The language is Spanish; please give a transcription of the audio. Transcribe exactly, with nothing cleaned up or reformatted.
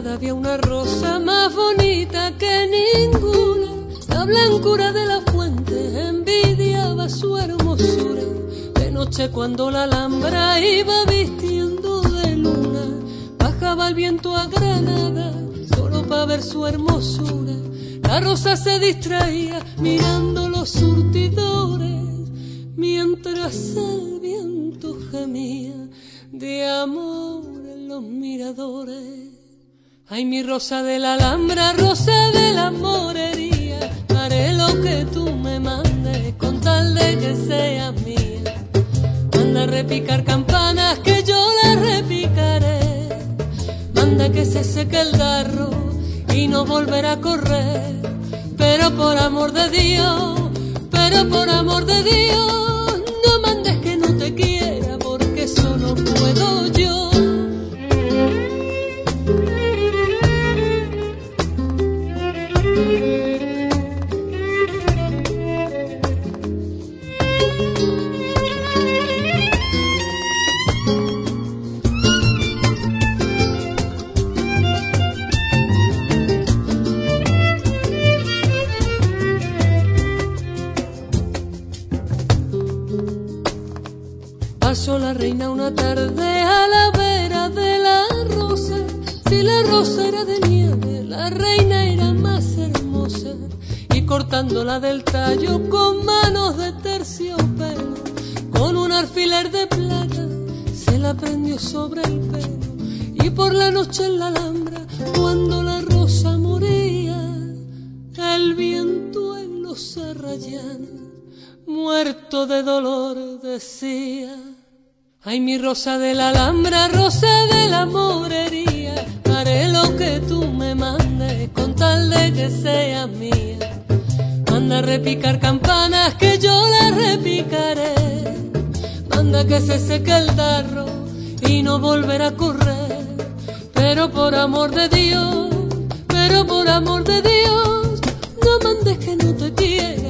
tarde había una rosa más bonita que ninguna. La blancura de la fuente envidiaba su hermosura. De noche cuando la alhambra iba vistiendo de luna, bajaba el viento a Granada solo para ver su hermosura. La rosa se distraía mirando los surtidores, mientras el viento gemía de amor en los miradores. Ay, mi rosa de la Alhambra, rosa de la morería, haré lo que tú me mandes con tal de que seas mía. Manda a repicar campanas que yo las repicaré, manda que se seque el darro y no volverá a correr. Pero por amor de Dios, pero por amor de Dios, no mandes que no te quiera, porque eso no puedo yo. Pasó la reina una tarde a la vera de la rosa. Si la rosa era de nieve, la reina era más hermosa. Y cortándola del tallo con manos de terciopelo, con un alfiler de plata se la prendió sobre el pelo. Y por la noche en la Alhambra, cuando la rosa moría, el viento en los arrayanes, muerto de dolor, decía: ay, mi rosa de la Alhambra, rosa de la morería, haré lo que tú me mandes con tal de que seas mía. Manda a repicar campanas que yo las repicaré, manda que se seque el darro y no volverá a correr. Pero por amor de Dios, pero por amor de Dios, no mandes que no te quiera,